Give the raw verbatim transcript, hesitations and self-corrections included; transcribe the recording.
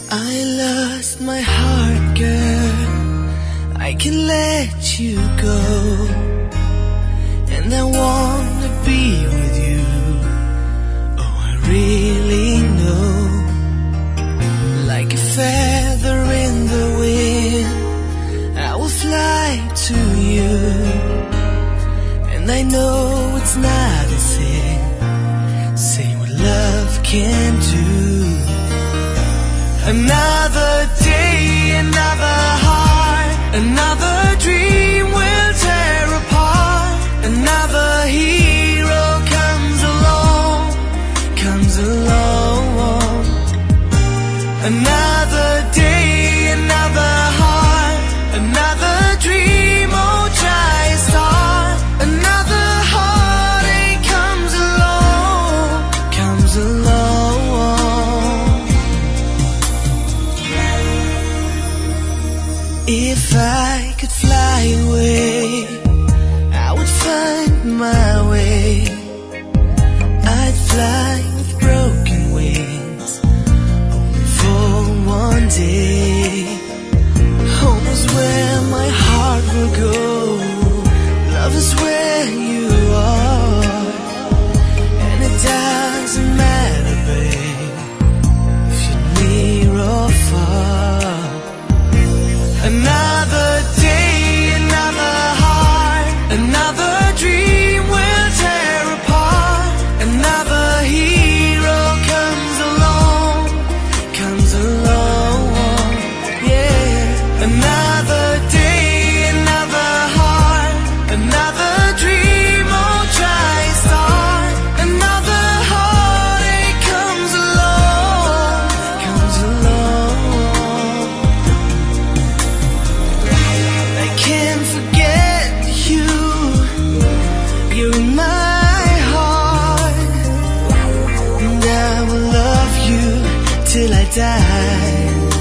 I lost my heart, girl. I can let you go, and I wanna be with you. Oh, I really know. Like a feather in the wind, I will fly to you. And I know it's not a sin, say what love can do. Another day, another heart, another dream will tear apart. Another hero comes along, comes along. Another day, another heart, another dream, oh try a start. Another heartache comes along, comes along. If I could fly away, I would find my way. I'd fly with broken wings, only for one day. Home is where my heart will go. Love is where you are, and it doesn't matter, babe, if you're near or far. Another day, another heart, another dream will tear apart. Another hero comes along, comes along, yeah. Another day, another heart, another dream, oh try start. Another heartache comes along, comes along. I can't forget you, you're in my heart, and I will love you till I die.